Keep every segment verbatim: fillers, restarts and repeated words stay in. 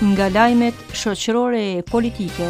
nga lajmet shoqërore e politike.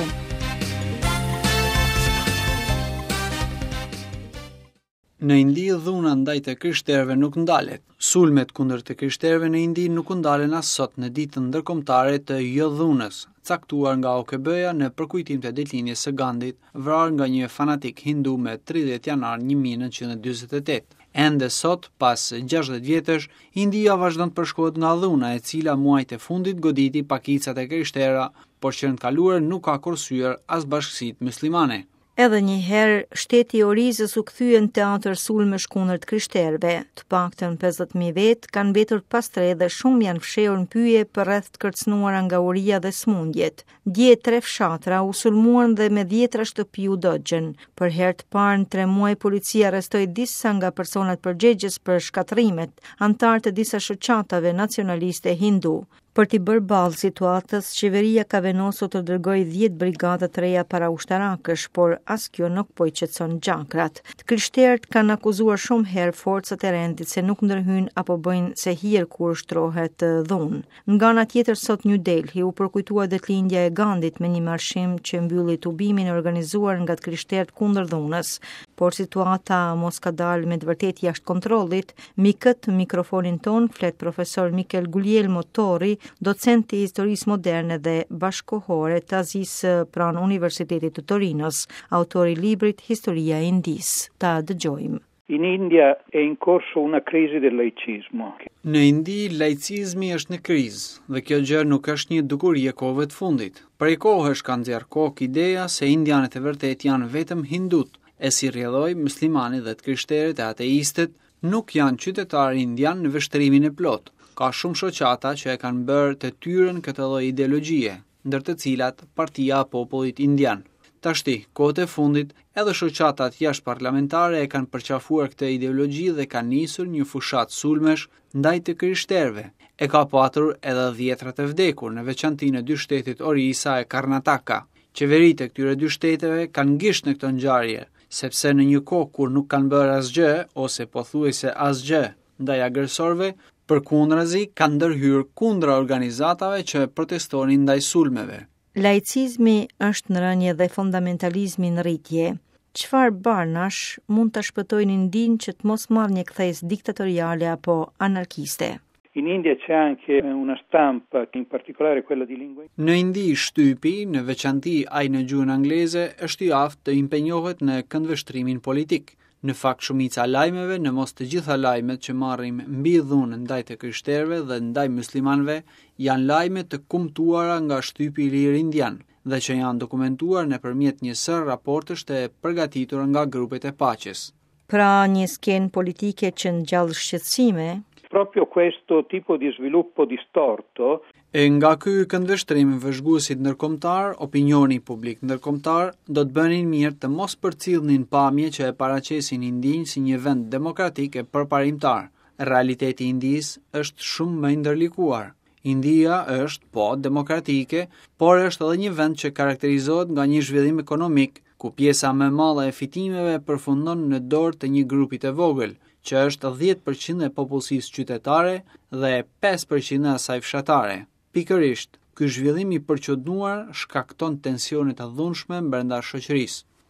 Në Indi dhuna ndaj të krishterëve nuk ndalet. Sulmet kundër të krishterëve në Indi nuk ndalen as sot në ditën ndërkombëtare të jo dhunës, caktuar nga O K B-ja në përkujtim të ditëlindjes së Gandhit, vrarë nga një fanatik hindu me tridhjetë janar një mijë e nëntëqind e dyzet e tetë. Ende sot, pas gjashtëdhjetë vjetësh, India vazhdon të përshkohet nga dhuna, e cila muajt e fundit goditi pakicat e krishterëve, por që në të kaluar nuk ka kursyer as bashkësitë muslimane. Edhe një herë, shteti i Orizës u kthye në teatër sulmesh kundër të krishterëve. Të paktën pesëdhjetë mijë vetë kanë mbetur pastre dhe shumë janë fshehur në pyje për rreth të kërcënuara nga uria dhe smundjet. Dje tre fshatra u sulmuan dhe me dhjetra shtëpi u dogjen. Për herë të parë në tre muaj policia arrestoi disa nga personat përgjegjës për shkatërimet, antar të disa shoqatave nacionaliste hindu. Për t'i bërë ballë situatës, qeveria ka vendosur të dërgojë dhjetë brigada të reja para ushtarakësh, por as kjo nuk po i qetëson gjakrat. Të krishterët kanë akuzuar shumë herë forcat e rendit se nuk ndërhyjnë apo bëjnë se hir kur shtrohet dhunë. Nga ana tjetër, sot New Delhi u përkujtua ditëlindja e Gandhit me një marshim që mbylli tubimin e organizuar nga të krishterët kundër dhunës, por situata mos ka dalë me të vërtetë jashtë kontrollit. Mi këtë mikrofonin ton flet profesor Mikel Guglielmo Torri, docent i historisë moderne dhe bashkohore të Azisë pranë Universitetit të Torinos, autori i librit Historia e Indisë. Ta dëgjojmë. In India è in corso una crisi del laicismo. Në Indi, laicizmi është në krizë dhe kjo gjë nuk është një dukuri e kohëve të fundit. Prej kohësh ka nxjerrë kokë ideja se indianët e vërtet janë vetëm hindut, e si rrjedhoi muslimanët dhe të krishterët e ateistët nuk janë qytetarë indian në vështrimin e plotë. Ka shumë shoqata që e kanë bërë të tyrën këtë lloj ideologjie, ndër të cilat Partia e Popullit Indian. Tashti, kohët e fundit, edhe shoqatat jashtëparlamentare e kanë përqafuar këtë ideologji dhe kanë nisur një fushat sulmesh ndaj të krishterëve. E ka patur edhe dhjetra të vdekur, në veçanti në dy shtetet Orissa e Karnataka. Qeveritë e këtyre dy shteteve kanë ngisht në këtë ngjarje, sepse në një kohë kur nuk kanë bërë asgjë ose pothuajse asgjë ndaj agresorëve, përkundrazi kanë ndërhyrë kundra organizatave që protestonin ndaj sulmeve. Laicizmi është në rënje dhe fundamentalizmi në rritje. Çfarë barnash mund të shpëtojnë Indinë që të mos marrë një kthesë diktatoriale apo anarkiste? In India c'è anche una stampa, in particolare quella di lingua. Në Indi, shtypi, në veçanti ai në gjuhën angleze, është i aftë të impenjohet në këndvështrimin politik. Në fakt, shumica lajmeve, në mos të gjitha lajmet që marrim mbi dhunën ndaj të krishterëve dhe ndaj muslimanëve, janë lajme të kumtuara nga shtypi i lir indian dhe që janë dokumentuar nëpërmjet një sër raportesh të përgatitura nga grupet e paqes. Pra një skenë politike që ngjall shqetësime. Proprio questo tipo di sviluppo distorto. E nga ky këndvështrim vëzhguesit ndërkombëtar, opinioni publik ndërkombëtar do të bënin mirë të mos përcjellnin pamje që e paraqesin Indinë si një vend demokratik e përparimtar. Realiteti i Indisë është shumë më i ndërlikuar. India është po demokratike, por është edhe një vend që karakterizohet nga një zhvillim ekonomik, ku pjesa më e madhe e fitimeve përfundon në dorë të një grupi të vogël, që është dhjetë përqind e popullsisë qytetare dhe pesë përqind e asaj fshatare. Pikërisht, ky zhvillim i përqendruar shkakton tensione të dhunshme brenda shoqërisë.